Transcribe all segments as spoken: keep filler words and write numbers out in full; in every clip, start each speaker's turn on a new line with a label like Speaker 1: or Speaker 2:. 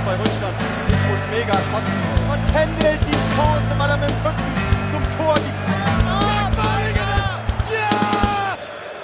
Speaker 1: bei Rückstand. Petrus mega trotz und händelt die Chance, weil er mit dem Rücken zum Tor die Ah, Ball! Ja!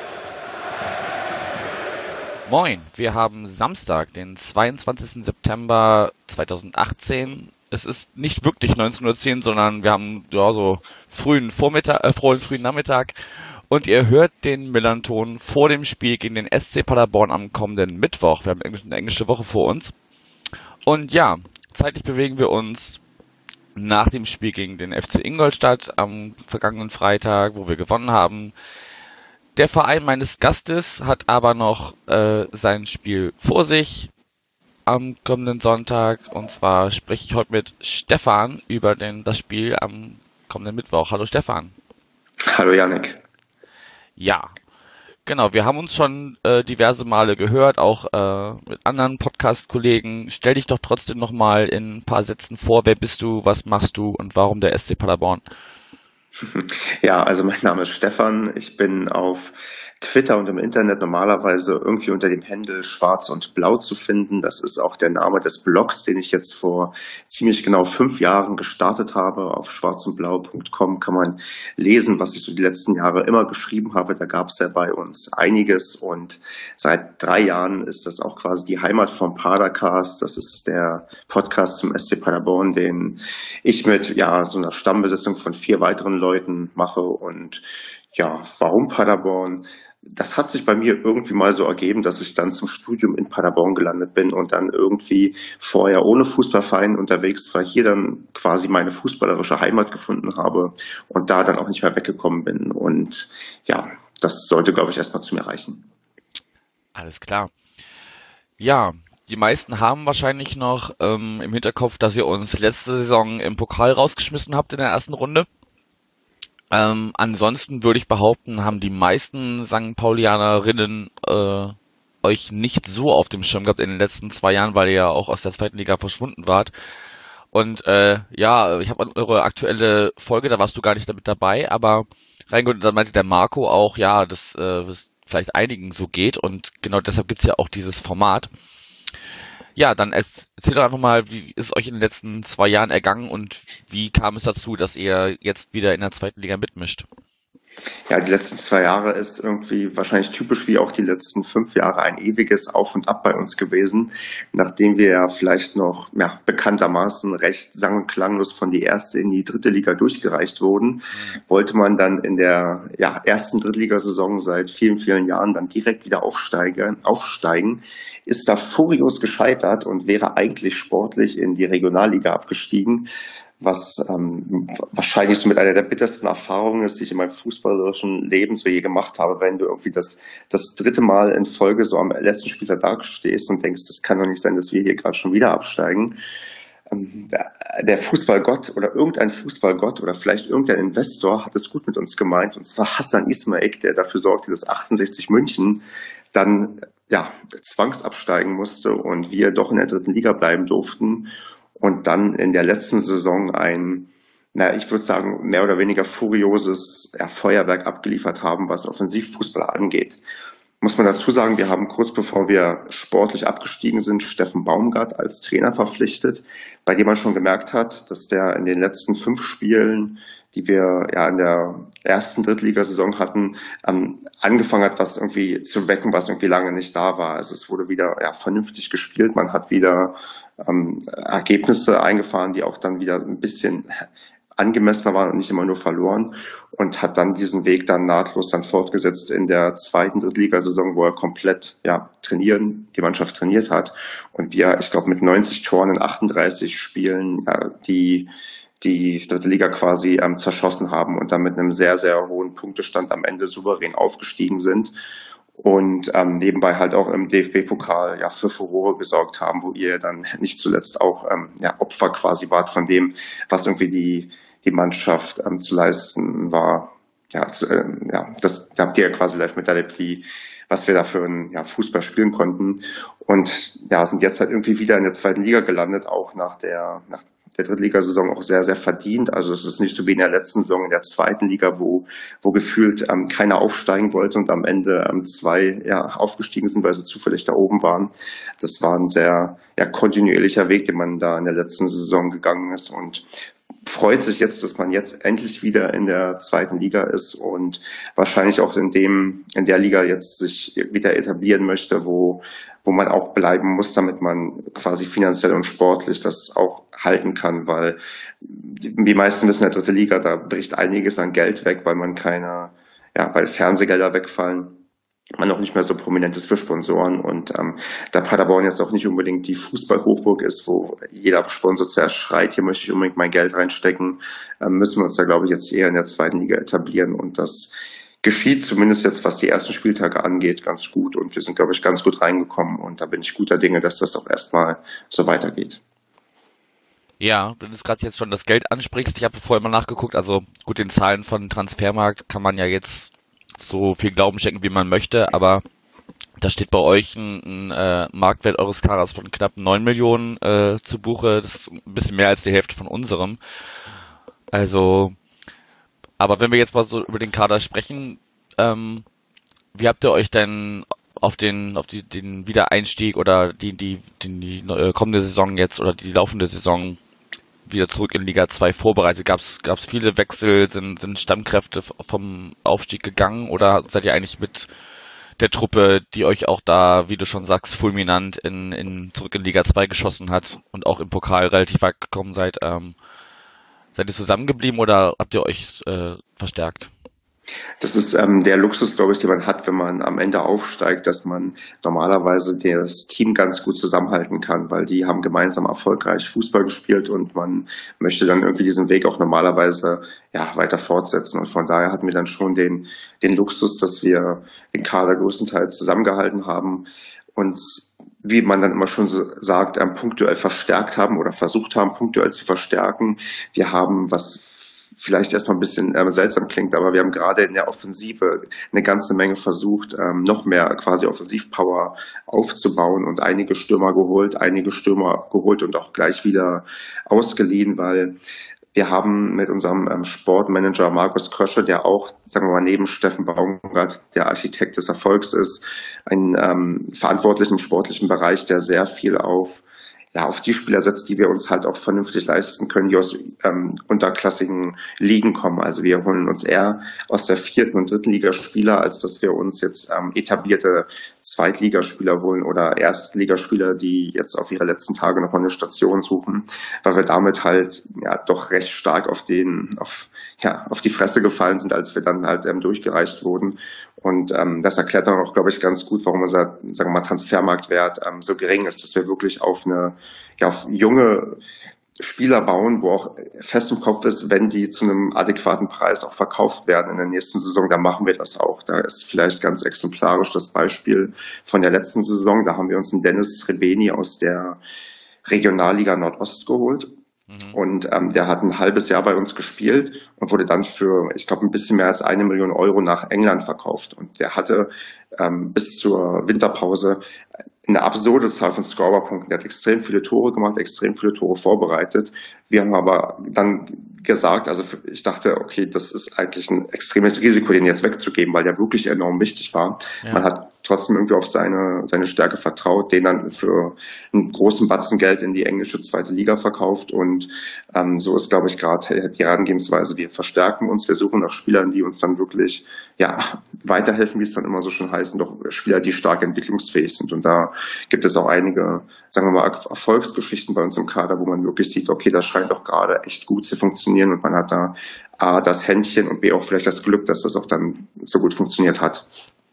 Speaker 2: Moin, wir haben Samstag, den zweiundzwanzigsten September zweitausendachtzehn. Es ist nicht wirklich neunzehn Uhr zehn, sondern wir haben ja so frühen Vormittag, äh, frühen, frühen Nachmittag. Und ihr hört den Millern-Ton vor dem Spiel gegen den S C Paderborn am kommenden Mittwoch. Wir haben eine englische Woche vor uns. Und ja, zeitlich bewegen wir uns nach dem Spiel gegen den F C Ingolstadt am vergangenen Freitag, wo wir gewonnen haben. Der Verein meines Gastes hat aber noch äh, sein Spiel vor sich am kommenden Sonntag. Und zwar spreche ich heute mit Stefan über den, das Spiel am kommenden Mittwoch. Hallo Stefan.
Speaker 3: Hallo Yannick.
Speaker 2: Ja, genau. Wir haben uns schon äh, diverse Male gehört, auch äh, mit anderen Podcast-Kollegen. Stell dich doch trotzdem nochmal in ein paar Sätzen vor. Wer bist du, was machst du und warum der S C Paderborn?
Speaker 3: Ja, also mein Name ist Stefan. Ich bin auf Twitter und im Internet normalerweise irgendwie unter dem Handle Schwarz und Blau zu finden. Das ist auch der Name des Blogs, den ich jetzt vor ziemlich genau fünf Jahren gestartet habe. Auf schwarz und blau punkt com kann man lesen, was ich so die letzten Jahre immer geschrieben habe. Da gab es ja bei uns einiges und seit drei Jahren ist das auch quasi die Heimat vom Padercast. Das ist der Podcast zum S C Paderborn, den ich mit ja so einer Stammbesetzung von vier weiteren Leuten mache. Und ja, warum Paderborn? Das hat sich bei mir irgendwie mal so ergeben, dass ich dann zum Studium in Paderborn gelandet bin und dann irgendwie vorher ohne Fußballverein unterwegs war, hier dann quasi meine fußballerische Heimat gefunden habe und da dann auch nicht mehr weggekommen bin. Und ja, das sollte, glaube ich, erstmal zu mir reichen.
Speaker 2: Alles klar. Ja, die meisten haben wahrscheinlich noch ähm, im Hinterkopf, dass ihr uns letzte Saison im Pokal rausgeschmissen habt in der ersten Runde. Ähm, ansonsten würde ich behaupten, haben die meisten Sankt Paulianerinnen äh, euch nicht so auf dem Schirm gehabt in den letzten zwei Jahren, weil ihr ja auch aus der zweiten Liga verschwunden wart. Und äh, ja, ich habe eure aktuelle Folge, da warst du gar nicht damit dabei, aber reingeholt, da meinte der Marco auch, ja, dass äh, es vielleicht einigen so geht und genau deshalb gibt's ja auch dieses Format. Ja, dann erzählt doch nochmal, wie ist es euch in den letzten zwei Jahren ergangen und wie kam es dazu, dass ihr jetzt wieder in der zweiten Liga mitmischt?
Speaker 3: Ja, die letzten zwei Jahre ist irgendwie wahrscheinlich typisch wie auch die letzten fünf Jahre ein ewiges Auf und Ab bei uns gewesen. Nachdem wir ja vielleicht noch ja, bekanntermaßen recht sang- und klanglos von die erste in die dritte Liga durchgereicht wurden, wollte man dann in der ja, ersten Drittligasaison seit vielen, vielen Jahren dann direkt wieder aufsteigen, aufsteigen, ist da furios gescheitert und wäre eigentlich sportlich in die Regionalliga abgestiegen, was ähm, wahrscheinlich so mit einer der bittersten Erfahrungen ist, die ich in meinem fußballerischen Leben so je gemacht habe, wenn du irgendwie das, das dritte Mal in Folge so am letzten Spieltag dastehst und denkst, das kann doch nicht sein, dass wir hier gerade schon wieder absteigen. Ähm, der Fußballgott oder irgendein Fußballgott oder vielleicht irgendein Investor hat es gut mit uns gemeint, und zwar Hassan Ismail, der dafür sorgte, dass achtundsechzig München dann ja zwangsabsteigen musste und wir doch in der dritten Liga bleiben durften. Und dann in der letzten Saison ein, na, ich würde sagen, mehr oder weniger furioses ja, Feuerwerk abgeliefert haben, was Offensivfußball angeht. Muss man dazu sagen, wir haben kurz bevor wir sportlich abgestiegen sind, Steffen Baumgart als Trainer verpflichtet, bei dem man schon gemerkt hat, dass der in den letzten fünf Spielen, die wir ja in der ersten Drittligasaison hatten, ähm, angefangen hat, was irgendwie zu wecken, was irgendwie lange nicht da war. Also es wurde wieder ja, vernünftig gespielt, man hat wieder ähm, Ergebnisse eingefahren, die auch dann wieder ein bisschen angemessener waren und nicht immer nur verloren, und hat dann diesen Weg dann nahtlos dann fortgesetzt in der zweiten Drittligasaison, wo er komplett ja trainieren, die Mannschaft trainiert hat und wir, ich glaube, mit neunzig Toren in achtunddreißig Spielen ja, die die dritte Liga quasi ähm, zerschossen haben und dann mit einem sehr, sehr hohen Punktestand am Ende souverän aufgestiegen sind und ähm, nebenbei halt auch im D F B-Pokal ja für Furore gesorgt haben, wo ihr dann nicht zuletzt auch ähm, ja, Opfer quasi wart von dem, was irgendwie die die Mannschaft ähm, zu leisten war. Ja, zu, äh, ja, das habt ihr ja quasi live miterlebt, wie was wir da für einen ja, Fußball spielen konnten, und ja, sind jetzt halt irgendwie wieder in der zweiten Liga gelandet, auch nach der nach der Drittligasaison auch sehr, sehr verdient. Also es ist nicht so wie in der letzten Saison in der zweiten Liga, wo, wo gefühlt ähm, keiner aufsteigen wollte und am Ende ähm, zwei ja, aufgestiegen sind, weil sie zufällig da oben waren. Das war ein sehr ja, kontinuierlicher Weg, den man da in der letzten Saison gegangen ist, und freut sich jetzt, dass man jetzt endlich wieder in der zweiten Liga ist und wahrscheinlich auch in dem, in der Liga jetzt sich wieder etablieren möchte, wo, wo man auch bleiben muss, damit man quasi finanziell und sportlich das auch halten kann, weil die meisten wissen, der dritte Liga, da bricht einiges an Geld weg, weil man keine, ja, weil Fernsehgelder wegfallen, man auch nicht mehr so prominent ist für Sponsoren, und ähm, da Paderborn jetzt auch nicht unbedingt die Fußballhochburg ist, wo jeder Sponsor zuerst schreit, hier möchte ich unbedingt mein Geld reinstecken, ähm, müssen wir uns da, glaube ich, jetzt eher in der zweiten Liga etablieren, und das geschieht zumindest jetzt, was die ersten Spieltage angeht, ganz gut, und wir sind, glaube ich, ganz gut reingekommen, und da bin ich guter Dinge, dass das auch erstmal so weitergeht.
Speaker 2: Ja, wenn du es gerade jetzt schon das Geld ansprichst, ich habe vorher mal nachgeguckt, also gut, den Zahlen von Transfermarkt kann man ja jetzt so viel Glauben schenken, wie man möchte, aber da steht bei euch ein, ein äh, Marktwert eures Kaders von knapp neun Millionen äh, zu Buche. Das ist ein bisschen mehr als die Hälfte von unserem. Also, aber wenn wir jetzt mal so über den Kader sprechen, ähm, wie habt ihr euch denn auf den auf die, den Wiedereinstieg oder die die die, die äh, kommende Saison jetzt oder die laufende Saison wieder zurück in Liga zwei vorbereitet? Gab es viele Wechsel? Sind, sind Stammkräfte vom Aufstieg gegangen oder seid ihr eigentlich mit der Truppe, die euch auch da, wie du schon sagst, fulminant in, in, zurück in Liga zwei geschossen hat und auch im Pokal relativ weit gekommen seid, ähm, seid ihr zusammengeblieben oder habt ihr euch äh, verstärkt?
Speaker 3: Das ist ähm, der Luxus, glaube ich, den man hat, wenn man am Ende aufsteigt, dass man normalerweise das Team ganz gut zusammenhalten kann, weil die haben gemeinsam erfolgreich Fußball gespielt und man möchte dann irgendwie diesen Weg auch normalerweise ja weiter fortsetzen. Und von daher hatten wir dann schon den, den Luxus, dass wir den Kader größtenteils zusammengehalten haben, uns, wie man dann immer schon sagt, ähm, punktuell verstärkt haben oder versucht haben, punktuell zu verstärken. Wir haben, was vielleicht erstmal ein bisschen äh, seltsam klingt, aber wir haben gerade in der Offensive eine ganze Menge versucht, ähm, noch mehr quasi Offensivpower aufzubauen und einige Stürmer geholt, einige Stürmer geholt und auch gleich wieder ausgeliehen, weil wir haben mit unserem ähm, Sportmanager Markus Krösche, der auch, sagen wir mal, neben Steffen Baumgart der Architekt des Erfolgs ist, einen ähm, verantwortlichen sportlichen Bereich, der sehr viel auf ja, auf die Spieler setzt, die wir uns halt auch vernünftig leisten können, die aus ähm, unterklassigen Ligen kommen. Also wir holen uns eher aus der vierten und dritten Liga Spieler, als dass wir uns jetzt ähm, etablierte Zweitligaspieler holen oder Erstligaspieler, die jetzt auf ihre letzten Tage noch mal eine Station suchen, weil wir damit halt ja doch recht stark auf den, auf ja, auf die Fresse gefallen sind, als wir dann halt ähm, durchgereicht wurden. Und ähm, das erklärt dann auch, glaube ich, ganz gut, warum unser, sagen wir mal, Transfermarktwert ähm, so gering ist, dass wir wirklich auf eine, ja, auf junge Spieler bauen, wo auch fest im Kopf ist, wenn die zu einem adäquaten Preis auch verkauft werden in der nächsten Saison, dann machen wir das auch. Da ist vielleicht ganz exemplarisch das Beispiel von der letzten Saison. Da haben wir uns einen Dennis Srebeni aus der Regionalliga Nordost geholt. Und ähm, der hat ein halbes Jahr bei uns gespielt und wurde dann für, ich glaube, ein bisschen mehr als eine Million Euro nach England verkauft. Und der hatte ähm, bis zur Winterpause eine absurde Zahl von Scorerpunkten. Der hat extrem viele Tore gemacht, extrem viele Tore vorbereitet. Wir haben aber dann gesagt, also ich dachte, okay, das ist eigentlich ein extremes Risiko, den jetzt wegzugeben, weil der wirklich enorm wichtig war. Ja. Man hat trotzdem irgendwie auf seine, seine Stärke vertraut, den dann für einen großen Batzen Geld in die englische zweite Liga verkauft. Und ähm, so ist, glaube ich, gerade die Herangehensweise. Wir verstärken uns, wir suchen nach Spielern, die uns dann wirklich ja weiterhelfen, wie es dann immer so schön heißt, und doch Spieler, die stark entwicklungsfähig sind. Und da gibt es auch einige, sagen wir mal, Erfolgsgeschichten bei uns im Kader, wo man wirklich sieht, okay, das scheint doch gerade echt gut zu funktionieren und man hat da A, das Händchen und B, auch vielleicht das Glück, dass das auch dann so gut funktioniert hat.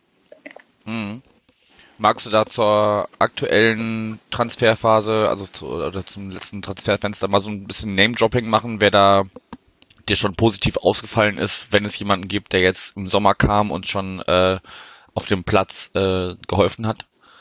Speaker 2: Mhm. Magst du da zur aktuellen Transferphase, also zu, oder zum letzten Transferfenster mal so ein bisschen Name-Dropping machen, wer da dir schon positiv ausgefallen ist, wenn es jemanden gibt, der jetzt im Sommer kam und schon äh, auf dem Platz äh, geholfen hat?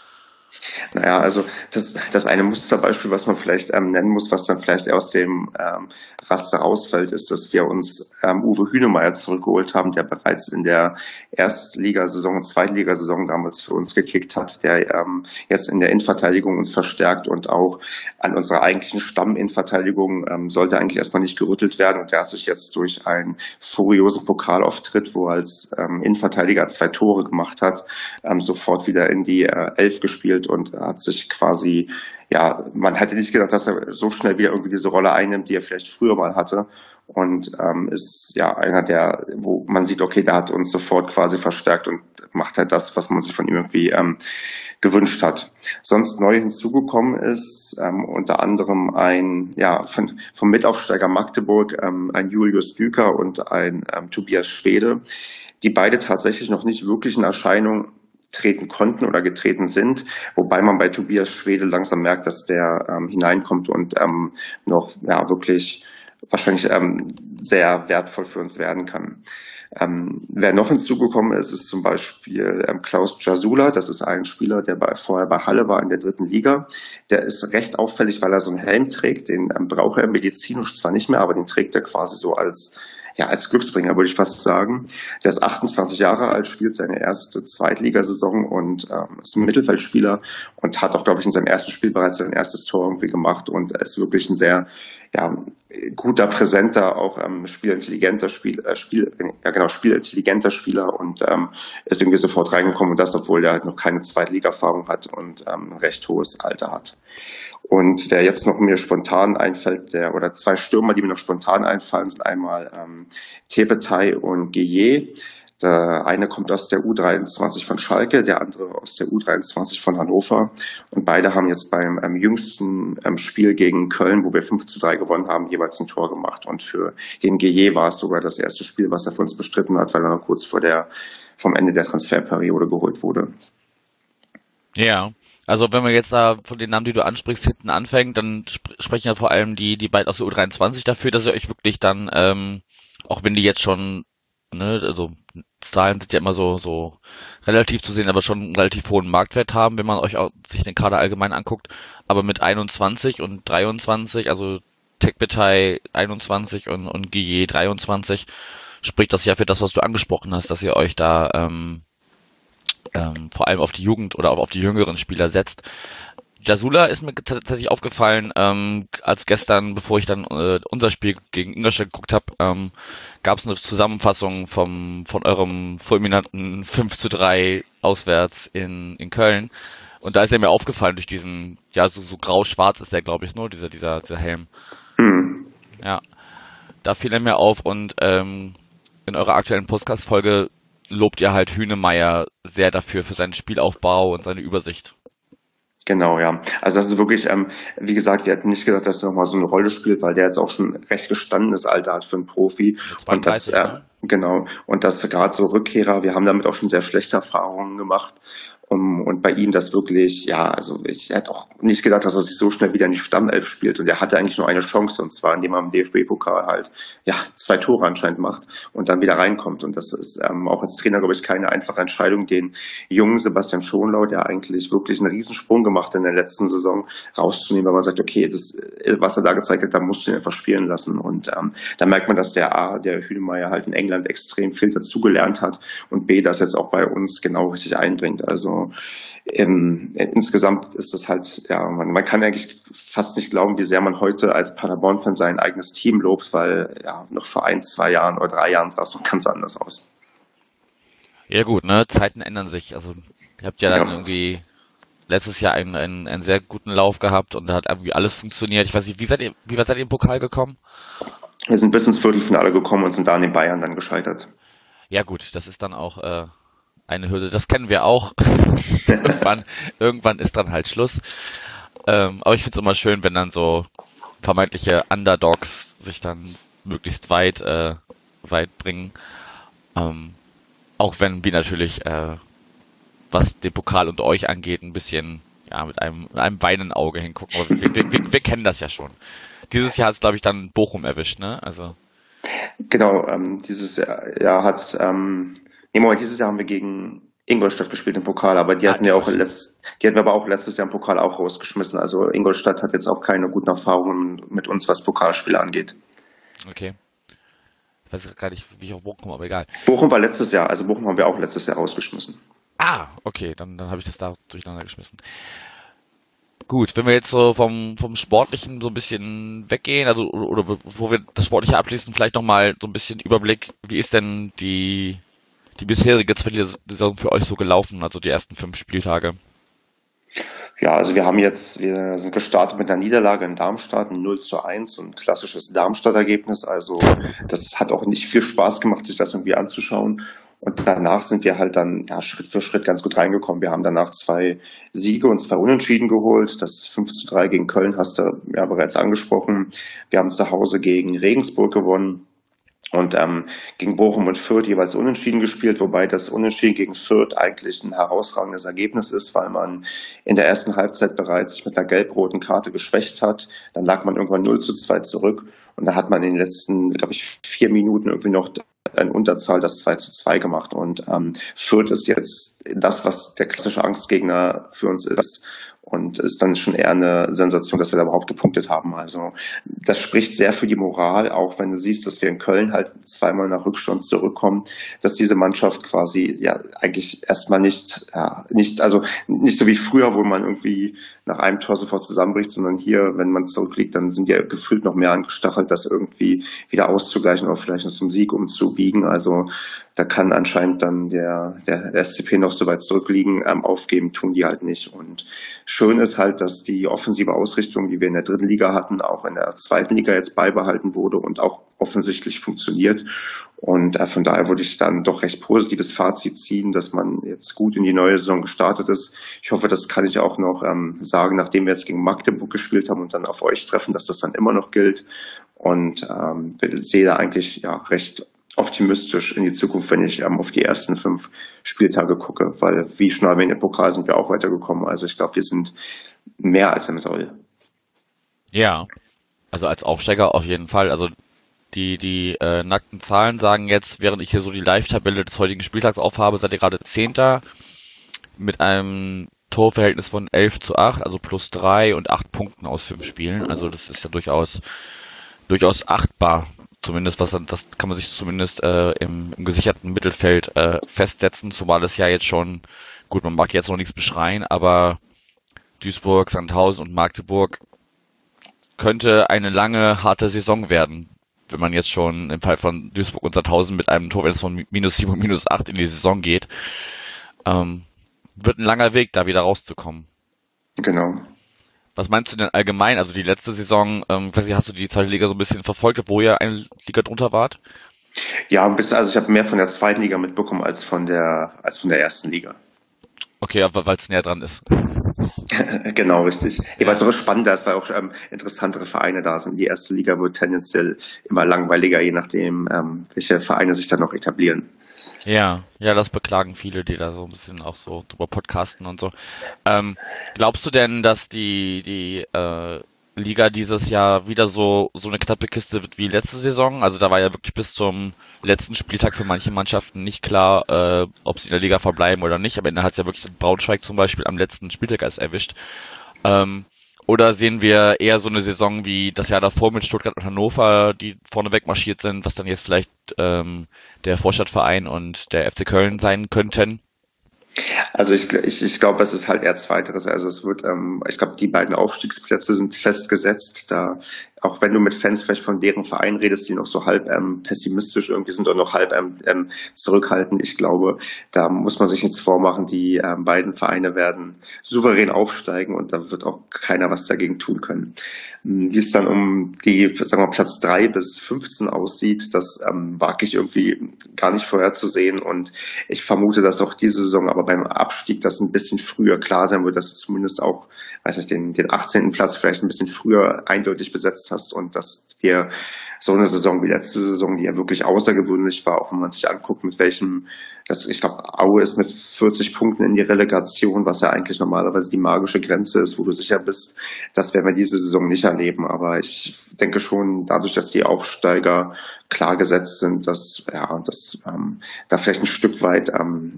Speaker 3: Naja, also das, das eine Musterbeispiel, was man vielleicht ähm, nennen muss, was dann vielleicht aus dem ähm, Raster rausfällt, ist, dass wir uns ähm, Uwe Hünemeyer zurückgeholt haben, der bereits in der Erstligasaison und Zweitligasaison damals für uns gekickt hat, der ähm, jetzt in der Innenverteidigung uns verstärkt und auch an unserer eigentlichen Stamminnenverteidigung ähm, sollte eigentlich erstmal nicht gerüttelt werden. Und der hat sich jetzt durch einen furiosen Pokalauftritt, wo er als ähm, Innenverteidiger zwei Tore gemacht hat, ähm, sofort wieder in die äh, Elf gespielt und hat sich quasi, ja, man hätte nicht gedacht, dass er so schnell wieder irgendwie diese Rolle einnimmt, die er vielleicht früher mal hatte. Und ähm, ist ja einer der, wo man sieht, okay, der hat uns sofort quasi verstärkt und macht halt das, was man sich von ihm irgendwie ähm, gewünscht hat. Sonst neu hinzugekommen ist ähm, unter anderem ein, ja, von, vom Mitaufsteiger Magdeburg, ähm, ein Julius Düker und ein ähm, Tobias Schwede, die beide tatsächlich noch nicht wirklich in Erscheinung treten konnten oder getreten sind, wobei man bei Tobias Schwede langsam merkt, dass der ähm, hineinkommt und ähm, noch ja wirklich wahrscheinlich ähm, sehr wertvoll für uns werden kann. Ähm, wer noch hinzugekommen ist, ist zum Beispiel ähm, Klaus Jasula. Das ist ein Spieler, der bei, vorher bei Halle war in der dritten Liga. Der ist recht auffällig, weil er so einen Helm trägt. Den ähm, braucht er medizinisch zwar nicht mehr, aber den trägt er quasi so als ja, als Glücksbringer, würde ich fast sagen. Der ist achtundzwanzig Jahre alt, spielt seine erste Zweitligasaison und ähm, ist ein Mittelfeldspieler und hat auch, glaube ich, in seinem ersten Spiel bereits sein erstes Tor irgendwie gemacht und ist wirklich ein sehr ja, guter, präsenter, auch ähm, spielintelligenter Spiel, äh, Spiel, ja genau, spielintelligenter Spieler und ähm, ist irgendwie sofort reingekommen und das, obwohl er halt noch keine Zweitliga-Erfahrung hat und ähm, ein recht hohes Alter hat. Und wer jetzt noch mir spontan einfällt, der oder zwei Stürmer, die mir noch spontan einfallen, sind einmal ähm, Tepetai und Guillet. Der eine kommt aus der U dreiundzwanzig von Schalke, der andere aus der U dreiundzwanzig von Hannover. Und beide haben jetzt beim ähm, jüngsten ähm, Spiel gegen Köln, wo wir fünf zu drei gewonnen haben, jeweils ein Tor gemacht. Und für den Guillet war es sogar das erste Spiel, was er für uns bestritten hat, weil er noch kurz vor der vom Ende der Transferperiode geholt wurde.
Speaker 2: Ja. Also wenn man jetzt da von den Namen, die du ansprichst, hinten anfängt, dann sp sprechen ja vor allem die die beiden aus der U dreiundzwanzig dafür, dass ihr euch wirklich dann, ähm, auch wenn die jetzt schon, ne, also Zahlen sind ja immer so so relativ zu sehen, aber schon einen relativ hohen Marktwert haben, wenn man euch auch sich den Kader allgemein anguckt. Aber mit einundzwanzig und dreiundzwanzig, also Tekbetay einundzwanzig und und Guillet dreiundzwanzig, spricht das ja für das, was du angesprochen hast, dass ihr euch da ähm, ähm, vor allem auf die Jugend oder auch auf die jüngeren Spieler setzt. Jasula ist mir tatsächlich aufgefallen, ähm, als gestern, bevor ich dann äh, unser Spiel gegen Ingolstadt geguckt habe, ähm, gab es eine Zusammenfassung vom von eurem fulminanten fünf zu drei auswärts in in Köln. Und da ist er mir aufgefallen durch diesen, ja, so, so grau-schwarz ist der, glaube ich, nur, dieser, dieser, dieser Helm.
Speaker 3: Hm.
Speaker 2: Ja, da fiel er mir auf und ähm, in eurer aktuellen Podcast-Folge lobt ihr halt Hünemeyer sehr dafür, für seinen Spielaufbau und seine Übersicht.
Speaker 3: Genau, ja. Also das ist wirklich, ähm, wie gesagt, wir hätten nicht gedacht, dass er nochmal so eine Rolle spielt, weil der jetzt auch schon recht gestandenes Alter hat für einen Profi. Und das, äh, genau, und das gerade so Rückkehrer, wir haben damit auch schon sehr schlechte Erfahrungen gemacht. Um, und bei ihm das wirklich, ja, also ich hätte auch nicht gedacht, dass er sich so schnell wieder in die Stammelf spielt. Und er hatte eigentlich nur eine Chance, und zwar indem er im D F B-Pokal halt ja zwei Tore anscheinend macht und dann wieder reinkommt. Und das ist ähm, auch als Trainer, glaube ich, keine einfache Entscheidung, den jungen Sebastian Schonlau, der eigentlich wirklich einen Riesensprung gemacht hat in der letzten Saison, rauszunehmen, weil man sagt, okay, das, was er da gezeigt hat, da musst du ihn einfach spielen lassen. Und ähm, da merkt man, dass der A, der Hünemeyer halt in England extrem viel dazugelernt hat und B, das jetzt auch bei uns genau richtig einbringt. Also ähm, insgesamt ist das halt, ja, man, man kann eigentlich fast nicht glauben, wie sehr man heute als Paderborn-Fan sein eigenes Team lobt, weil ja noch vor ein, zwei Jahren oder drei Jahren sah es noch ganz anders aus.
Speaker 2: Ja gut, ne, Zeiten ändern sich. Also ihr habt ja dann
Speaker 3: Ja.
Speaker 2: irgendwie letztes Jahr einen, einen, einen sehr guten Lauf gehabt und da hat irgendwie alles funktioniert. Ich weiß nicht, wie seid ihr, wie weit seid ihr im Pokal gekommen?
Speaker 3: Wir sind bis ins Viertelfinale gekommen und sind da an den Bayern dann gescheitert.
Speaker 2: Ja gut, das ist dann auch äh, eine Hürde. Das kennen wir auch. irgendwann, irgendwann ist dann halt Schluss. Ähm, aber ich finde es immer schön, wenn dann so vermeintliche Underdogs sich dann möglichst weit, äh, weit bringen. Ähm, auch wenn wir natürlich, äh, was den Pokal und euch angeht, ein bisschen ja mit einem, mit einem weinenden Auge hingucken. Aber wir, wir, wir, wir kennen das ja schon. Dieses Jahr hat es, glaube ich, dann Bochum erwischt, ne? Also
Speaker 3: Genau, ähm, dieses Jahr, Jahr hat's, ähm, nee, Moment, dieses Jahr haben wir gegen Ingolstadt gespielt im Pokal, aber die
Speaker 2: Ah,
Speaker 3: hatten ja auch
Speaker 2: Ingolstadt.
Speaker 3: letzt, die hatten wir aber auch letztes Jahr im Pokal auch rausgeschmissen. Also Ingolstadt hat jetzt auch keine guten Erfahrungen mit uns, was Pokalspiele angeht.
Speaker 2: Okay. Ich weiß gar nicht, wie ich auf Bochum komme, aber egal.
Speaker 3: Bochum war letztes Jahr, also Bochum haben wir auch letztes Jahr rausgeschmissen.
Speaker 2: Ah, okay, dann, dann habe ich das da durcheinander geschmissen. Gut, wenn wir jetzt so vom, vom Sportlichen so ein bisschen weggehen, also oder, oder bevor wir das Sportliche abschließen, vielleicht nochmal so ein bisschen Überblick, wie ist denn die, die bisherige zweite Saison für euch so gelaufen, also die ersten fünf Spieltage?
Speaker 3: Ja, also wir haben jetzt, wir sind gestartet mit einer Niederlage in Darmstadt, ein null zu eins, so ein klassisches Darmstadt-Ergebnis. Also das hat auch nicht viel Spaß gemacht, sich das irgendwie anzuschauen. Und danach sind wir halt dann ja, Schritt für Schritt ganz gut reingekommen. Wir haben danach zwei Siege und zwei Unentschieden geholt. Das fünf zu drei gegen Köln hast du ja bereits angesprochen. Wir haben zu Hause gegen Regensburg gewonnen. Und ähm, gegen Bochum und Fürth jeweils unentschieden gespielt, wobei das Unentschieden gegen Fürth eigentlich ein herausragendes Ergebnis ist, weil man in der ersten Halbzeit bereits sich mit einer gelb-roten Karte geschwächt hat. Dann lag man irgendwann null zu zwei zurück und da hat man in den letzten, glaube ich, vier Minuten irgendwie noch in Unterzahl das zwei zu zwei gemacht. Und ähm, Fürth ist jetzt das, was der klassische Angstgegner für uns ist. Und ist dann schon eher eine Sensation, dass wir da überhaupt gepunktet haben. Also das spricht sehr für die Moral, auch wenn du siehst, dass wir in Köln halt zweimal nach Rückstand zurückkommen, dass diese Mannschaft quasi ja eigentlich erstmal nicht, ja, nicht, also nicht so wie früher, wo man irgendwie nach einem Tor sofort zusammenbricht, sondern hier, wenn man zurückliegt, dann sind die gefühlt noch mehr angestachelt, das irgendwie wieder auszugleichen oder vielleicht noch zum Sieg umzubiegen. Also da kann anscheinend dann der, der S C P noch so weit zurückliegen, ähm, aufgeben, tun die halt nicht. Und schön ist halt, dass die offensive Ausrichtung, die wir in der dritten Liga hatten, auch in der zweiten Liga jetzt beibehalten wurde und auch offensichtlich funktioniert. Und äh, von daher würde ich dann doch recht positives Fazit ziehen, dass man jetzt gut in die neue Saison gestartet ist. Ich hoffe, das kann ich auch noch ähm, sagen, nachdem wir jetzt gegen Magdeburg gespielt haben und dann auf euch treffen, dass das dann immer noch gilt. Und ähm, sehe da eigentlich ja recht optimistisch in die Zukunft, wenn ich ähm, auf die ersten fünf Spieltage gucke, weil wie schon erwähnt, im Pokal sind wir auch weitergekommen. Also ich glaube, wir sind mehr als im Soll.
Speaker 2: Ja, also als Aufsteiger auf jeden Fall. Also die, die äh, nackten Zahlen sagen jetzt, während ich hier so die Live-Tabelle des heutigen Spieltags aufhabe, seid ihr gerade Zehnter mit einem Torverhältnis von elf zu acht, also plus drei und acht Punkten aus fünf Spielen. Also das ist ja durchaus durchaus achtbar. Zumindest was das kann man sich zumindest äh, im, im gesicherten Mittelfeld äh, festsetzen, zumal es ja jetzt schon, gut, man mag jetzt noch nichts beschreien, aber Duisburg, Sandhausen und Magdeburg könnte eine lange, harte Saison werden, wenn man jetzt schon im Fall von Duisburg und Sandhausen mit einem Torverhältnis von minus sieben und minus acht in die Saison geht. Ähm, wird ein langer Weg, da wieder rauszukommen.
Speaker 3: Genau.
Speaker 2: Was meinst du denn allgemein? Also die letzte Saison, ähm, weiß nicht, hast du die zweite Liga so ein bisschen verfolgt, obwohl ihr eine Liga drunter wart?
Speaker 3: Ja, ein bisschen, also ich habe mehr von der zweiten Liga mitbekommen als von der als von der ersten Liga.
Speaker 2: Okay, aber weil es näher dran ist.
Speaker 3: Genau, richtig. Ja, weil es auch spannender ist, weil auch ähm, interessantere Vereine da sind. Die erste Liga wird tendenziell immer langweiliger, je nachdem, ähm, welche Vereine sich dann noch etablieren.
Speaker 2: Ja, ja, das beklagen viele, die da so ein bisschen auch so drüber podcasten und so. Ähm, glaubst du denn, dass die die äh, Liga dieses Jahr wieder so so eine knappe Kiste wird wie letzte Saison? Also da war ja wirklich bis zum letzten Spieltag für manche Mannschaften nicht klar, äh, ob sie in der Liga verbleiben oder nicht. Am Ende hat es ja wirklich Braunschweig zum Beispiel am letzten Spieltag erst erwischt. Ähm, oder sehen wir eher so eine Saison wie das Jahr davor mit Stuttgart und Hannover, die vorneweg marschiert sind, was dann jetzt vielleicht ähm, der Vorstadtverein und der F C Köln sein könnten?
Speaker 3: Also ich, ich, ich glaube, es ist halt eher Zweiteres. Also es wird, ähm, ich glaube, die beiden Aufstiegsplätze sind festgesetzt. Da, auch wenn du mit Fans vielleicht von deren Verein redest, die noch so halb ähm, pessimistisch irgendwie sind oder noch halb ähm, ähm, zurückhaltend. Ich glaube, da muss man sich nichts vormachen. Die ähm, beiden Vereine werden souverän aufsteigen und da wird auch keiner was dagegen tun können. Wie es dann um die, sagen wir, Platz drei bis fünfzehn aussieht, das ähm, wage ich irgendwie gar nicht vorherzusehen und ich vermute, dass auch diese Saison aber beim Abstieg das ein bisschen früher klar sein wird, dass du zumindest auch, weiß nicht, den, den achtzehnten Platz vielleicht ein bisschen früher eindeutig besetzt hast und dass wir so eine Saison wie letzte Saison, die ja wirklich außergewöhnlich war, auch wenn man sich anguckt, mit welchem, das, ich glaube, Aue ist mit vierzig Punkten in die Relegation, was ja eigentlich normalerweise die magische Grenze ist, wo du sicher bist, das werden wir diese Saison nicht erleben. Aber ich denke schon, dadurch, dass die Aufsteiger klar gesetzt sind, dass ja, dass ähm, da vielleicht ein Stück weit ähm,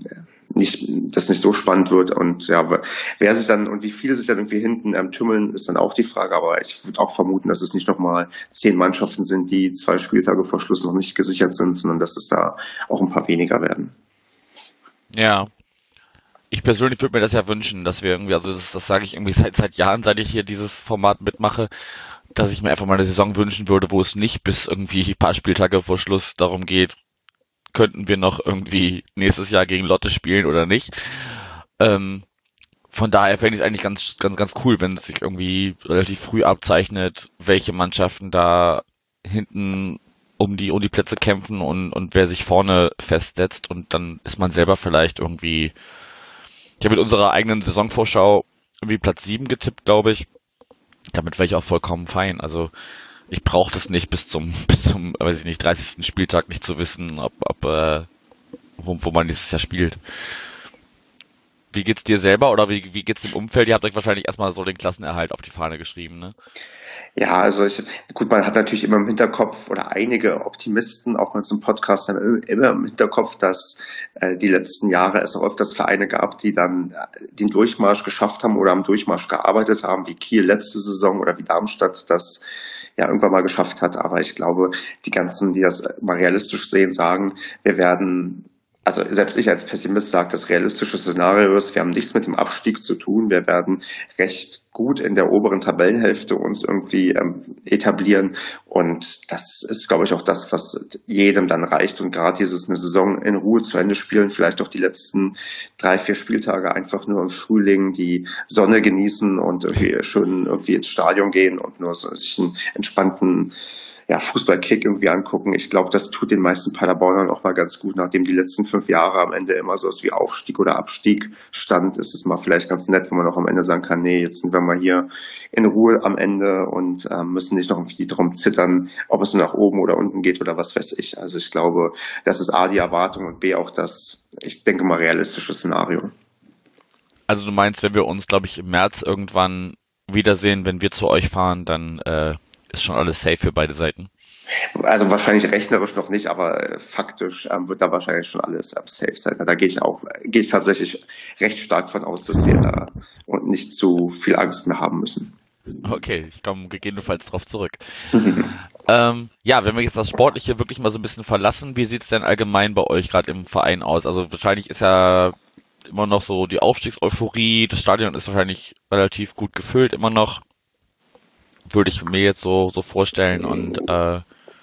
Speaker 3: nicht, das nicht so spannend wird. Und ja, wer sich dann und wie viele sich dann irgendwie hinten ähm, tümmeln, ist dann auch die Frage. Aber ich würde auch vermuten, dass es nicht nochmal zehn Mannschaften sind, die zwei Spieltage vor Schluss noch nicht gesichert sind, sondern dass es da auch ein paar weniger werden.
Speaker 2: Ja. Ich persönlich würde mir das ja wünschen, dass wir irgendwie, also das, das sage ich irgendwie seit, seit Jahren, seit ich hier dieses Format mitmache, dass ich mir einfach mal eine Saison wünschen würde, wo es nicht bis irgendwie ein paar Spieltage vor Schluss darum geht, könnten wir noch irgendwie nächstes Jahr gegen Lotte spielen oder nicht. Ähm, von daher fände ich es eigentlich ganz, ganz, ganz cool, wenn es sich irgendwie relativ früh abzeichnet, welche Mannschaften da hinten um die, um die Plätze kämpfen und, und wer sich vorne festsetzt, und dann ist man selber vielleicht irgendwie. Ich habe mit unserer eigenen Saisonvorschau irgendwie Platz sieben getippt, glaube ich. Damit wäre ich auch vollkommen fein. Also ich brauche das nicht bis zum, bis zum, weiß ich nicht, dreißigsten Spieltag nicht zu wissen, ob, ob äh, wo, wo man dieses Jahr spielt. Wie geht's dir selber oder wie, wie geht's dem Umfeld? Ihr habt euch wahrscheinlich erstmal so den Klassenerhalt auf die Fahne geschrieben, ne?
Speaker 3: Ja, also ich, gut, man hat natürlich immer im Hinterkopf oder einige Optimisten, auch mal zum Podcast, haben immer im Hinterkopf, dass äh, die letzten Jahre es auch öfters Vereine gab, die dann äh, den Durchmarsch geschafft haben oder am Durchmarsch gearbeitet haben, wie Kiel letzte Saison oder wie Darmstadt das ja irgendwann mal geschafft hat. Aber ich glaube, die ganzen, die das mal realistisch sehen, sagen, wir werden. Also selbst ich als Pessimist sage, das realistische Szenario ist, wir haben nichts mit dem Abstieg zu tun. Wir werden recht gut in der oberen Tabellenhälfte uns irgendwie ähm, etablieren. Und das ist, glaube ich, auch das, was jedem dann reicht. Und gerade dieses eine Saison in Ruhe zu Ende spielen, vielleicht auch die letzten drei, vier Spieltage einfach nur im Frühling die Sonne genießen und irgendwie schön irgendwie ins Stadion gehen und nur so sich einen entspannten ja, Fußballkick irgendwie angucken. Ich glaube, das tut den meisten Paderbornern auch mal ganz gut, nachdem die letzten fünf Jahre am Ende immer so was wie Aufstieg oder Abstieg stand, ist es mal vielleicht ganz nett, wenn man auch am Ende sagen kann, nee, jetzt sind wir mal hier in Ruhe am Ende und äh, müssen nicht noch irgendwie darum zittern, ob es nur nach oben oder unten geht oder was weiß ich. Also ich glaube, das ist A, die Erwartung und B, auch das, ich denke mal, realistische Szenario.
Speaker 2: Also du meinst, wenn wir uns, glaube ich, im März irgendwann wiedersehen, wenn wir zu euch fahren, dann äh, ist schon alles safe für beide Seiten?
Speaker 3: Also wahrscheinlich rechnerisch noch nicht, aber äh, faktisch ähm, wird da wahrscheinlich schon alles ähm, safe sein. Da gehe ich auch, gehe ich tatsächlich recht stark von aus, dass wir da nicht zu viel Angst mehr haben müssen.
Speaker 2: Okay, ich komme gegebenenfalls drauf zurück. ähm, ja, wenn wir jetzt das Sportliche wirklich mal so ein bisschen verlassen, wie sieht's denn allgemein bei euch gerade im Verein aus? Also wahrscheinlich ist ja immer noch so die Aufstiegseuphorie, das Stadion ist wahrscheinlich relativ gut gefüllt immer noch. Würde ich mir jetzt so, so vorstellen. Und äh,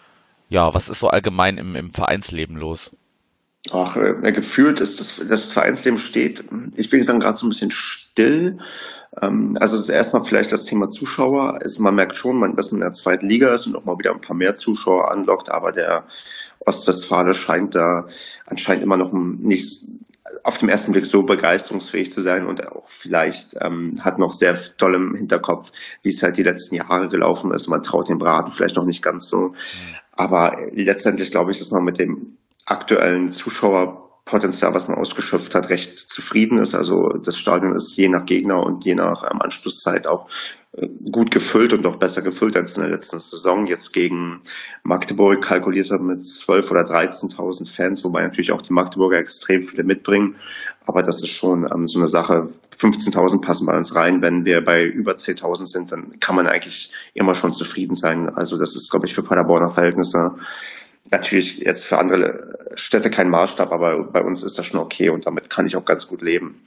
Speaker 2: ja, was ist so allgemein im, im Vereinsleben los?
Speaker 3: Ach, äh, gefühlt ist das, das Vereinsleben steht, ich will nicht sagen, gerade so ein bisschen still. Ähm, also erstmal vielleicht das Thema Zuschauer. Also man merkt schon, man, dass man in der zweiten Liga ist und auch mal wieder ein paar mehr Zuschauer anlockt, aber der Ostwestfale scheint da anscheinend immer noch nicht auf den ersten Blick so begeisterungsfähig zu sein und auch vielleicht ähm, hat noch sehr toll im Hinterkopf, wie es halt die letzten Jahre gelaufen ist. Man traut dem Braten vielleicht noch nicht ganz so. Aber letztendlich glaube ich, dass man mit dem aktuellen Zuschauerpotenzial, was man ausgeschöpft hat, recht zufrieden ist. Also das Stadion ist je nach Gegner und je nach ähm, Anschlusszeit auch äh, gut gefüllt und noch besser gefüllt als in der letzten Saison. Jetzt gegen Magdeburg kalkuliert er mit zwölf oder dreizehntausend Fans, wobei natürlich auch die Magdeburger extrem viele mitbringen. Aber das ist schon ähm, so eine Sache. fünfzehntausend passen bei uns rein. Wenn wir bei über zehntausend sind, dann kann man eigentlich immer schon zufrieden sein. Also das ist, glaube ich, für Paderborner Verhältnisse natürlich jetzt für andere Städte kein Maßstab, aber bei uns ist das schon okay und damit kann ich auch ganz gut leben.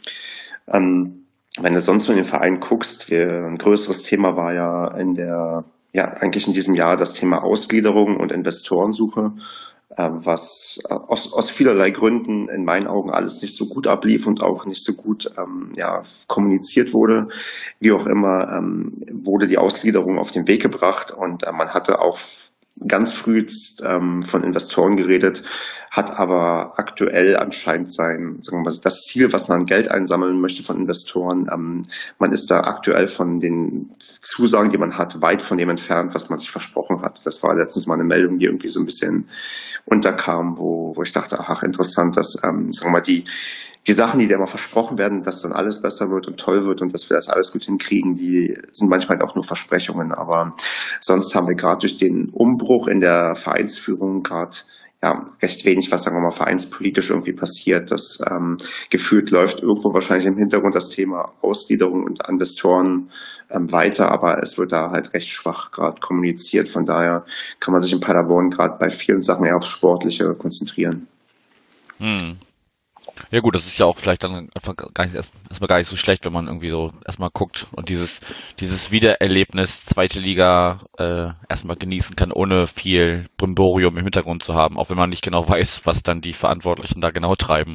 Speaker 3: Ähm, wenn du sonst so in den Verein guckst, wir, ein größeres Thema war ja in der, ja, eigentlich in diesem Jahr das Thema Ausgliederung und Investorensuche, äh, was aus, aus vielerlei Gründen in meinen Augen alles nicht so gut ablief und auch nicht so gut ähm, ja, kommuniziert wurde. Wie auch immer ähm, wurde die Ausgliederung auf den Weg gebracht und äh, man hatte auch ganz früh ähm, von Investoren geredet, hat aber aktuell anscheinend sein, sagen wir mal, das Ziel, was man an Geld einsammeln möchte von Investoren. Ähm, man ist da aktuell von den Zusagen, die man hat, weit von dem entfernt, was man sich versprochen hat. Das war letztens mal eine Meldung, die irgendwie so ein bisschen unterkam, wo, wo ich dachte, ach, interessant, dass, ähm, sagen wir mal, die Die Sachen, die dir immer versprochen werden, dass dann alles besser wird und toll wird und dass wir das alles gut hinkriegen, die sind manchmal auch nur Versprechungen. Aber sonst haben wir gerade durch den Umbruch in der Vereinsführung gerade ja, recht wenig, was sagen wir mal vereinspolitisch irgendwie passiert. Das ähm, gefühlt läuft irgendwo wahrscheinlich im Hintergrund das Thema Ausgliederung und Investoren ähm, weiter, aber es wird da halt recht schwach gerade kommuniziert. Von daher kann man sich in Paderborn gerade bei vielen Sachen eher aufs Sportliche konzentrieren.
Speaker 2: Hm. Ja gut, das ist ja auch vielleicht dann einfach gar nicht, erst- erstmal gar nicht so schlecht, wenn man irgendwie so erstmal guckt und dieses dieses Wiedererlebnis zweite Liga äh, erstmal genießen kann, ohne viel Brimborium im Hintergrund zu haben, auch wenn man nicht genau weiß, was dann die Verantwortlichen da genau treiben.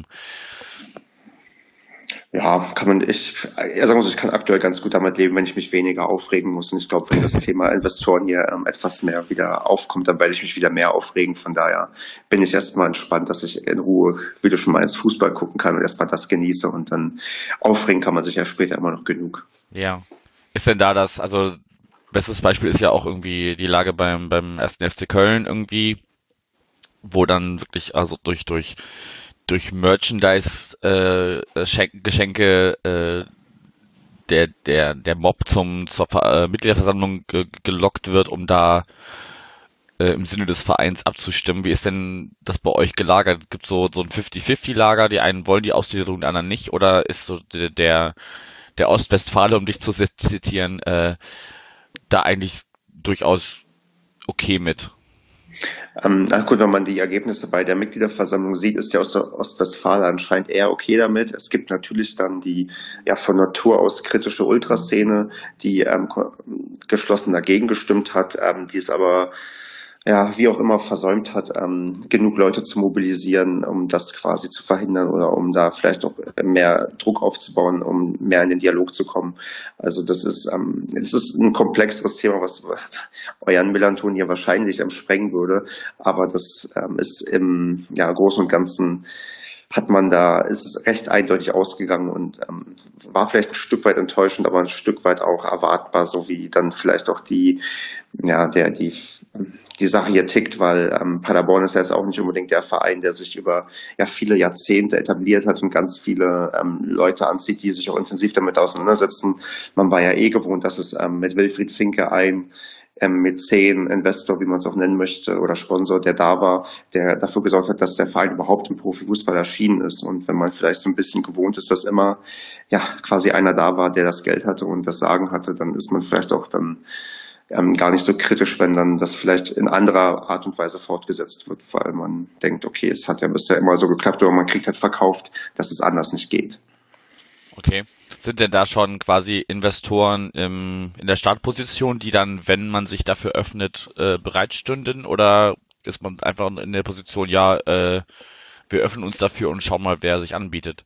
Speaker 3: Ja, kann man, ich, ja, sagen wir so, ich kann aktuell ganz gut damit leben, wenn ich mich weniger aufregen muss. Und ich glaube, wenn das Thema Investoren hier ähm, etwas mehr wieder aufkommt, dann werde ich mich wieder mehr aufregen. Von daher bin ich erstmal entspannt, dass ich in Ruhe, wie du schon meinst, Fußball gucken kann und erstmal das genieße. Und dann aufregen kann man sich ja später immer noch genug.
Speaker 2: Ja. Ist denn da das, also bestes Beispiel ist ja auch irgendwie die Lage beim beim ersten F C Köln irgendwie, wo dann wirklich also durch durch durch Merchandise äh, Schen- Geschenke äh, der der der Mob zum zur Ver äh, Mitgliederversammlung ge gelockt wird, um da äh, im Sinne des Vereins abzustimmen. Wie ist denn das bei euch gelagert? Gibt so so ein fünfzig fünfzig Lager, die einen wollen die Ausgliederung, die anderen nicht, oder ist so der der der Ostwestfale, um dich zu zitieren, äh, da eigentlich durchaus okay mit?
Speaker 3: Ähm, na gut, wenn man die Ergebnisse bei der Mitgliederversammlung sieht, ist ja aus der Ostwestfalen anscheinend eher okay damit. Es gibt natürlich dann die ja von Natur aus kritische Ultraszene, die ähm, ko- geschlossen dagegen gestimmt hat, ähm, die es aber ja, wie auch immer versäumt hat, ähm, genug Leute zu mobilisieren, um das quasi zu verhindern oder um da vielleicht auch mehr Druck aufzubauen, um mehr in den Dialog zu kommen. Also das ist, ähm, das ist ein komplexeres Thema, was euren Melanton hier wahrscheinlich ähm, sprengen würde, aber das ähm, ist im ja, Großen und Ganzen hat man da, ist es recht eindeutig ausgegangen und ähm, war vielleicht ein Stück weit enttäuschend, aber ein Stück weit auch erwartbar, so wie dann vielleicht auch die, ja, der, die, die Sache hier tickt, weil ähm, Paderborn ist ja jetzt auch nicht unbedingt der Verein, der sich über ja viele Jahrzehnte etabliert hat und ganz viele ähm, Leute anzieht, die sich auch intensiv damit auseinandersetzen. Man war ja eh gewohnt, dass es ähm, mit Wilfried Finke ein ähm, Mäzen, Investor, wie man es auch nennen möchte, oder Sponsor, der da war, der dafür gesorgt hat, dass der Verein überhaupt im Profifußball erschienen ist. Und wenn man vielleicht so ein bisschen gewohnt ist, dass immer ja quasi einer da war, der das Geld hatte und das Sagen hatte, dann ist man vielleicht auch dann ähm, gar nicht so kritisch, wenn dann das vielleicht in anderer Art und Weise fortgesetzt wird, weil man denkt, okay, es hat ja bisher immer so geklappt, aber man kriegt halt verkauft, dass es anders nicht geht.
Speaker 2: Okay. Sind denn da schon quasi Investoren im, in der Startposition, die dann, wenn man sich dafür öffnet, äh, bereitstünden? Oder ist man einfach in der Position, ja, äh, wir öffnen uns dafür und schauen mal, wer sich anbietet?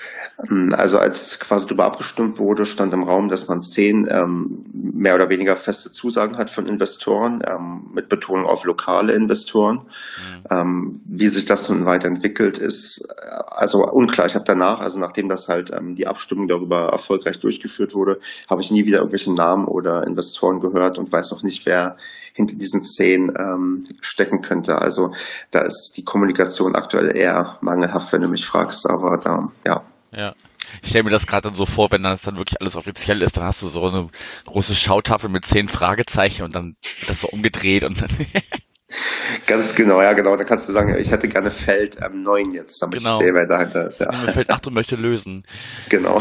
Speaker 3: Also als quasi darüber abgestimmt wurde, stand im Raum, dass man zehn ähm, mehr oder weniger feste Zusagen hat von Investoren, ähm, mit Betonung auf lokale Investoren.
Speaker 2: Mhm.
Speaker 3: Ähm, wie sich das nun weiterentwickelt, ist äh, also unklar. Ich habe danach, also nachdem das halt ähm, die Abstimmung darüber erfolgreich durchgeführt wurde, habe ich nie wieder irgendwelche Namen oder Investoren gehört und weiß auch nicht, wer hinter diesen zehn ähm, stecken könnte. Also da ist die Kommunikation aktuell eher mangelhaft, wenn du mich fragst, aber da, ja.
Speaker 2: Ja. Ich stelle mir das gerade dann so vor, wenn das dann wirklich alles offiziell ist, dann hast du so eine große Schautafel mit zehn Fragezeichen und dann wird das so umgedreht und dann
Speaker 3: Ganz genau, ja genau. Da kannst du sagen, ich hätte gerne Feld ähm, neun jetzt, damit
Speaker 2: genau.
Speaker 3: ich sehe, wer dahinter ist. Ja,
Speaker 2: Mir fällt acht und möchte lösen.
Speaker 3: genau.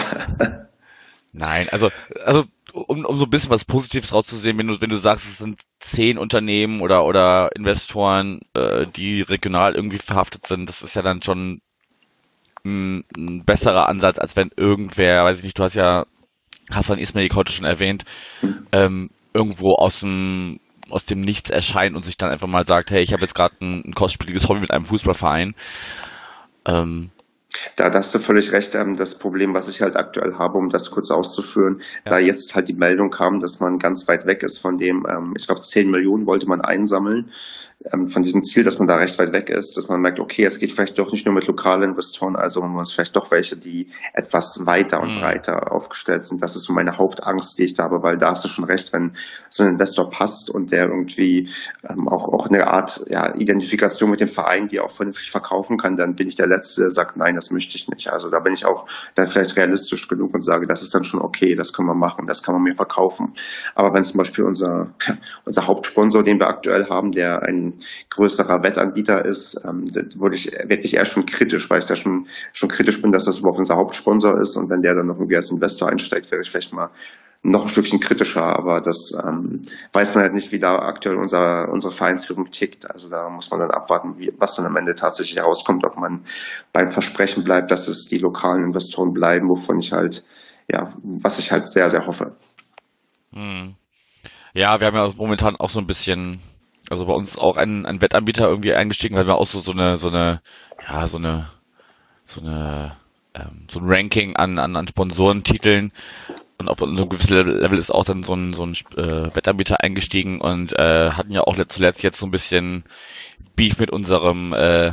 Speaker 2: Nein, also, also um, um so ein bisschen was Positives rauszusehen, wenn du, wenn du sagst, es sind zehn Unternehmen oder oder Investoren, äh, die regional irgendwie verhaftet sind, das ist ja dann schon ein, ein besserer Ansatz, als wenn irgendwer, weiß ich nicht, du hast ja Hasan Ismail heute schon erwähnt, ähm, irgendwo aus dem aus dem Nichts erscheint und sich dann einfach mal sagt, hey, ich habe jetzt gerade ein, ein kostspieliges Hobby mit einem Fußballverein. Ähm,
Speaker 3: Da, da hast du völlig recht. Ähm, das Problem, was ich halt aktuell habe, um das kurz auszuführen,
Speaker 2: Ja.
Speaker 3: da jetzt halt die Meldung kam, dass man ganz weit weg ist von dem, ähm, ich glaube, zehn Millionen wollte man einsammeln, ähm, von diesem Ziel, dass man da recht weit weg ist, dass man merkt, okay, es geht vielleicht doch nicht nur mit lokalen Investoren, also man muss vielleicht doch welche, die etwas weiter und
Speaker 2: Mhm.
Speaker 3: breiter aufgestellt sind. Das ist so meine Hauptangst, die ich da habe, weil da hast du schon recht, wenn so ein Investor passt und der irgendwie ähm, auch, auch eine Art ja, Identifikation mit dem Verein, die er auch vernünftig verkaufen kann, dann bin ich der Letzte, der sagt, nein, das das möchte ich nicht. Also da bin ich auch dann vielleicht realistisch genug und sage, das ist dann schon okay, das können wir machen, das kann man mir verkaufen. Aber wenn zum Beispiel unser, unser Hauptsponsor, den wir aktuell haben, der ein größerer Wettanbieter ist, ähm, würde ich wirklich eher schon kritisch, weil ich da schon, schon kritisch bin, dass das überhaupt unser Hauptsponsor ist, und wenn der dann noch irgendwie als Investor einsteigt, wäre ich vielleicht mal noch ein Stückchen kritischer, aber das ähm, weiß man halt nicht, wie da aktuell unser, unsere Vereinsführung tickt. Also da muss man dann abwarten, wie, was dann am Ende tatsächlich herauskommt, ob man beim Versprechen bleibt, dass es die lokalen Investoren bleiben, wovon ich halt, ja, was ich halt sehr, sehr hoffe.
Speaker 2: Hm. Ja, wir haben ja momentan auch so ein bisschen, also bei uns auch ein, ein Wettanbieter irgendwie eingestiegen, weil wir auch so, so eine, so eine, ja, so eine, so eine, ähm, so ein Ranking an, an, an Sponsorentiteln. Und auf einem gewissen Level ist auch dann so ein, so ein äh, Wettanbieter eingestiegen und äh, hatten ja auch zuletzt jetzt so ein bisschen Beef mit unserem äh,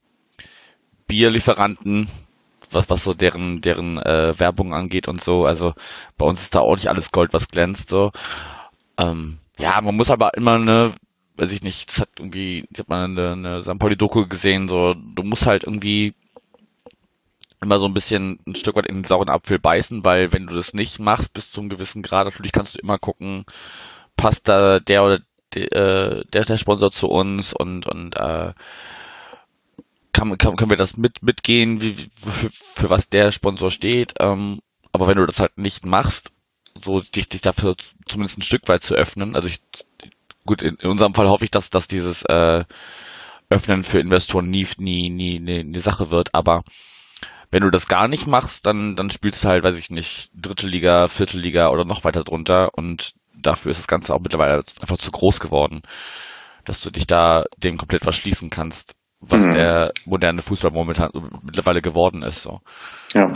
Speaker 2: Bierlieferanten, was was so deren deren äh, Werbung angeht und so. Also bei uns ist da auch nicht alles Gold, was glänzt so. Ähm, ja, man muss aber immer eine, weiß ich nicht, das hat irgendwie, ich habe mal eine, eine Sankt Pauli-Doku gesehen, so, du musst halt irgendwie immer so ein bisschen ein Stück weit in den sauren Apfel beißen, weil wenn du das nicht machst bis zu einem gewissen Grad, natürlich kannst du immer gucken, passt da der oder der, äh, der, der Sponsor zu uns und und äh, kann, kann, können wir das mit mitgehen, wie, für, für was der Sponsor steht. Ähm, aber wenn du das halt nicht machst, so dich, dich dafür zumindest ein Stück weit zu öffnen, also ich, gut, in, in unserem Fall hoffe ich, dass dass dieses äh, Öffnen für Investoren nie nie nie eine ne Sache wird, aber wenn du das gar nicht machst, dann, dann spielst du halt, weiß ich nicht, dritte Liga, vierte Liga oder noch weiter drunter, und dafür ist das Ganze auch mittlerweile einfach zu groß geworden, dass du dich da dem komplett verschließen kannst, was mhm. der moderne Fußball momentan mittlerweile geworden ist. So.
Speaker 3: Ja.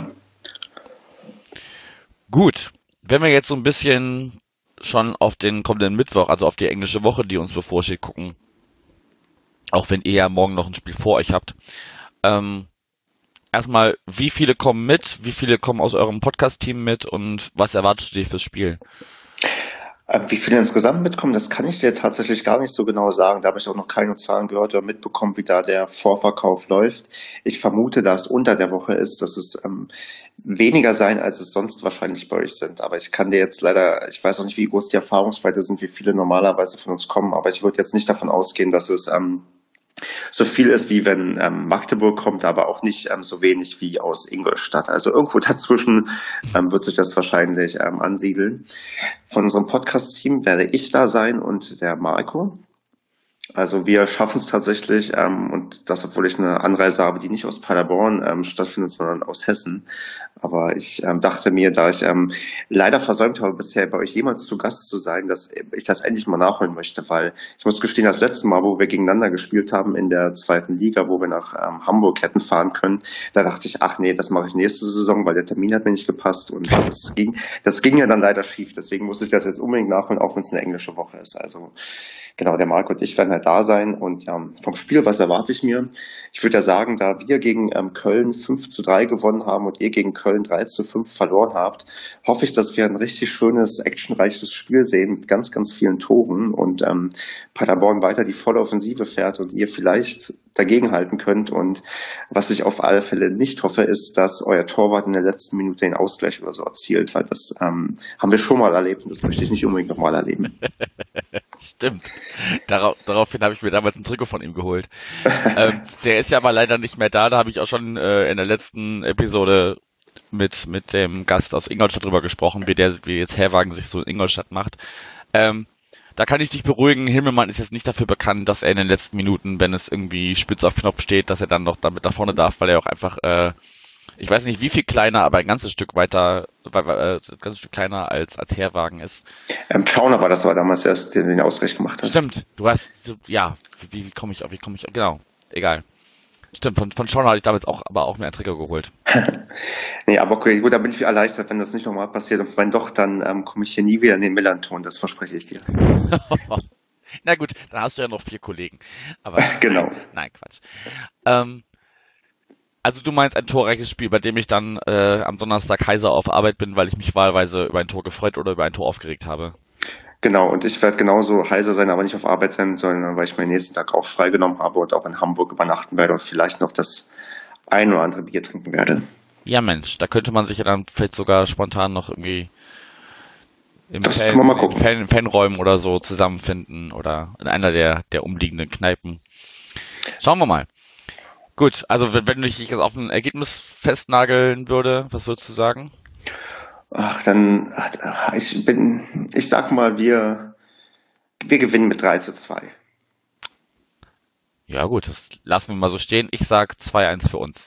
Speaker 2: Gut, wenn wir jetzt so ein bisschen schon auf den kommenden Mittwoch, also auf die englische Woche, die uns bevorsteht, gucken, auch wenn ihr ja morgen noch ein Spiel vor euch habt, ähm, erstmal, wie viele kommen mit? Wie viele kommen aus eurem Podcast-Team mit? Und was erwartest du dir fürs Spiel?
Speaker 3: Wie viele insgesamt mitkommen, das kann ich dir tatsächlich gar nicht so genau sagen. Da habe ich auch noch keine Zahlen gehört oder mitbekommen, wie da der Vorverkauf läuft. Ich vermute, dass es unter der Woche ist, dass es ähm, weniger sein, als es sonst wahrscheinlich bei euch sind. Aber ich kann dir jetzt leider, ich weiß auch nicht, wie groß die Erfahrungsweite sind, wie viele normalerweise von uns kommen. Aber ich würde jetzt nicht davon ausgehen, dass es ähm, so viel ist, wie wenn ähm, Magdeburg kommt, aber auch nicht ähm, so wenig wie aus Ingolstadt. Also irgendwo dazwischen ähm, wird sich das wahrscheinlich ähm, ansiedeln. Von unserem Podcast-Team werde ich da sein und der Marco. Also wir schaffen es tatsächlich, ähm, und das, obwohl ich eine Anreise habe, die nicht aus Paderborn ähm, stattfindet, sondern aus Hessen. Aber ich ähm, dachte mir, da ich ähm, leider versäumt habe, bisher bei euch jemals zu Gast zu sein, dass ich das endlich mal nachholen möchte, weil ich muss gestehen, das letzte Mal, wo wir gegeneinander gespielt haben in der zweiten Liga, wo wir nach ähm, Hamburg hätten fahren können, da dachte ich, ach nee, das mache ich nächste Saison, weil der Termin hat mir nicht gepasst, und das ging, das ging ja dann leider schief. Deswegen muss ich das jetzt unbedingt nachholen, auch wenn es eine englische Woche ist. Also genau, der Marc und ich werden halt da sein, und ja, vom Spiel, was erwarte ich mir? Ich würde ja sagen, da wir gegen ähm, Köln fünf zu drei gewonnen haben und ihr gegen Köln drei zu fünf verloren habt, hoffe ich, dass wir ein richtig schönes, actionreiches Spiel sehen mit ganz, ganz vielen Toren, und ähm, Paderborn weiter die volle Offensive fährt und ihr vielleicht dagegenhalten könnt. Und was ich auf alle Fälle nicht hoffe, ist, dass euer Torwart in der letzten Minute den Ausgleich oder so erzielt, weil das ähm, haben wir schon mal erlebt, und das möchte ich nicht unbedingt nochmal erleben.
Speaker 2: Stimmt. Darauf, daraufhin habe ich mir damals ein Trikot von ihm geholt. ähm, der ist ja aber leider nicht mehr da. Da habe ich auch schon äh, in der letzten Episode mit mit dem Gast aus Ingolstadt drüber gesprochen, wie der, wie jetzt Herwagen sich so in Ingolstadt macht. Ähm, da kann ich dich beruhigen. Himmelmann ist jetzt nicht dafür bekannt, dass er in den letzten Minuten, wenn es irgendwie spitz auf Knopf steht, dass er dann noch damit nach vorne darf, weil er auch einfach, äh, ich weiß nicht wie viel kleiner, aber ein ganzes Stück weiter, äh, ein ganzes Stück kleiner als als Herwagen ist.
Speaker 3: Ähm, Schauner war das, war damals erst, der den Ausgleich gemacht hat.
Speaker 2: Stimmt, du hast, ja, wie, wie komme ich auf, wie komme ich auf, genau, egal. Stimmt, von, von Schauner hatte ich damals auch, aber auch mir einen Trigger geholt.
Speaker 3: Nee, aber okay, gut, da bin ich erleichtert, wenn das nicht nochmal passiert, und wenn doch, dann ähm, komme ich hier nie wieder in den Millanton, das verspreche ich dir.
Speaker 2: Na gut, dann hast du ja noch vier Kollegen. Aber
Speaker 3: genau.
Speaker 2: Nein, nein Quatsch. Ähm, also du meinst ein torreiches Spiel, bei dem ich dann äh, am Donnerstag heiser auf Arbeit bin, weil ich mich wahlweise über ein Tor gefreut oder über ein Tor aufgeregt habe.
Speaker 3: Genau, und ich werde genauso heiser sein, aber nicht auf Arbeit sein, sondern weil ich meinen nächsten Tag auch freigenommen habe und auch in Hamburg übernachten werde und vielleicht noch das ein oder andere Bier trinken werde.
Speaker 2: Ja, Mensch, da könnte man sich ja dann vielleicht sogar spontan noch irgendwie im
Speaker 3: Das
Speaker 2: Fan,
Speaker 3: können wir mal
Speaker 2: in
Speaker 3: gucken.
Speaker 2: Fan, Fanräumen oder so zusammenfinden oder in einer der, der umliegenden Kneipen. Schauen wir mal. Gut, also wenn, wenn ich dich jetzt auf ein Ergebnis festnageln würde, was würdest du sagen?
Speaker 3: Ach, dann, ach, ich bin, ich sag mal, wir, wir gewinnen mit drei zu zwei.
Speaker 2: Ja gut, das lassen wir mal so stehen. Ich sag zwei eins für uns.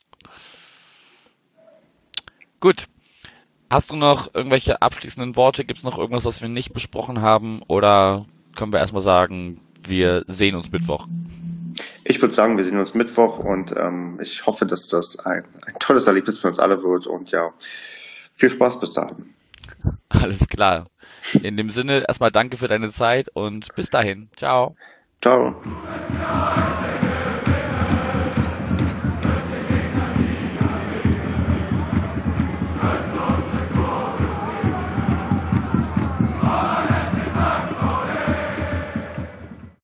Speaker 2: Gut. Hast du noch irgendwelche abschließenden Worte? Gibt es noch irgendwas, was wir nicht besprochen haben? Oder können wir erstmal sagen, wir sehen uns Mittwoch?
Speaker 3: Ich würde sagen, wir sehen uns Mittwoch und ähm, ich hoffe, dass das ein, ein tolles Erlebnis für uns alle wird und ja, viel Spaß bis dahin.
Speaker 2: Alles klar. In dem Sinne, erstmal danke für deine Zeit und bis dahin. Ciao.
Speaker 3: Ciao.